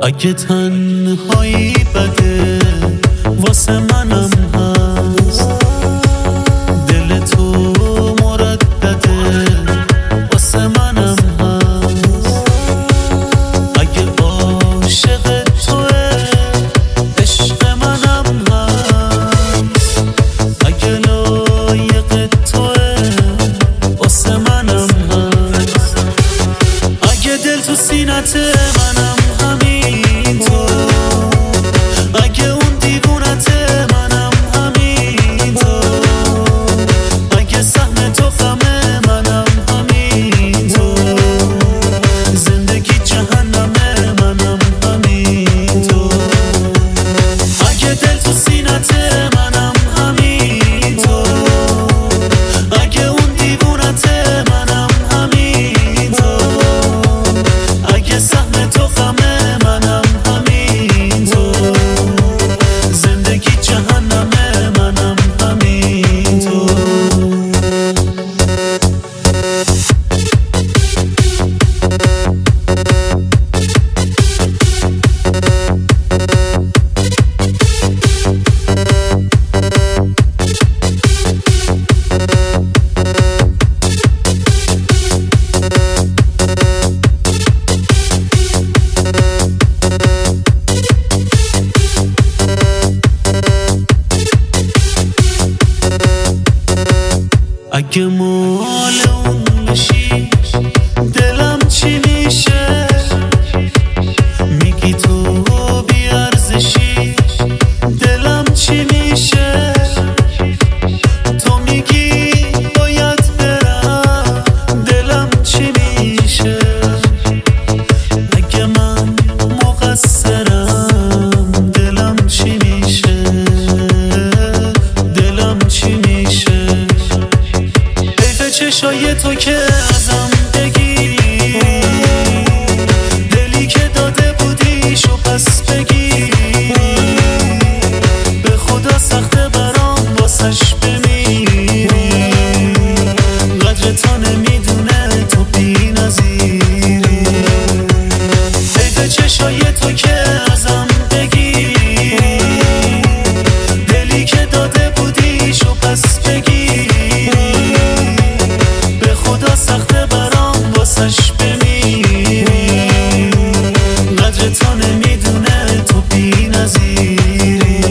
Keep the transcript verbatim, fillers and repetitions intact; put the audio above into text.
اگه تنهایی بده واسه منم هست، دل تو مردده واسه منم هست. اگه عاشق توه عشق منم هست، اگه لایق توه واسه منم هست. اگه دل تو سینت منم همینطور، اگه اون دیوونت منم همینطور، اگه سهم تو غم منم همینطور، زندگی جهنم منم همینطور. اگه دل تو سینت منم همینطور، اگه اون دیوونت منم همینطور، اگه سهم تو غم منم همینطور، زندگی جهنم منم همینطور. اگه مال اون بشی دلم چی میشه؟ میگی تو بیارزشی دلم چی میشه؟ تو میگی باید برم دلم چی میشه؟ اگه من مقصرم دلم چی میشه؟ دلم چی میشه؟ چشای تو که ازم بگیری، دلی که داده بودیشو پس بگیری، به خدا سخته برام واسش بمیری، قدر تا نمیدونه تو بی نظیری. حیف چشای تو که ازم بگیری، دلی که داده بودیشو پس بگیری، سخته برام واسش بمیری، قدر تا نمیدونه تو بی نظیری.